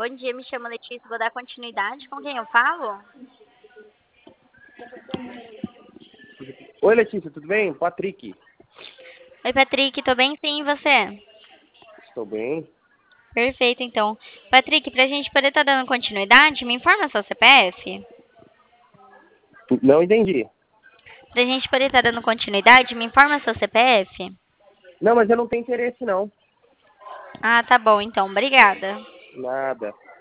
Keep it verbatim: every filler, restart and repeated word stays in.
bom dia, me chamo Letícia, vou dar continuidade. Com quem eu falo? Oi, Letícia, tudo bem? Patrick. Oi, Patrick, tô bem sim, e você? Estou bem. Perfeito, então. Patrick, pra gente poder estar dando continuidade, me informa seu C P F? Não entendi. Pra gente poder estar dando continuidade, me informa seu C P F? Não, mas eu não tenho interesse, não. Ah, tá bom, então, obrigada. Nada.